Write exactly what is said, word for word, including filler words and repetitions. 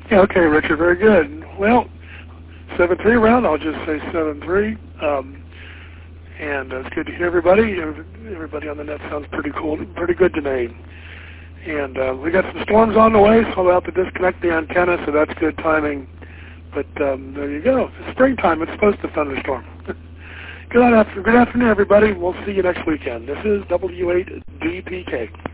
Yeah, okay, Richard, very good. Well, seven three round, I'll just say seven three. Um, and uh, it's good to hear everybody. Everybody on the net sounds pretty cool, pretty good today. And uh, we got some storms on the way, so I'll have to disconnect the antenna, so that's good timing. But um, there you go. It's springtime. It's supposed to thunderstorm. Good afternoon, good afternoon, everybody. We'll see you next weekend. This is W eight D P K.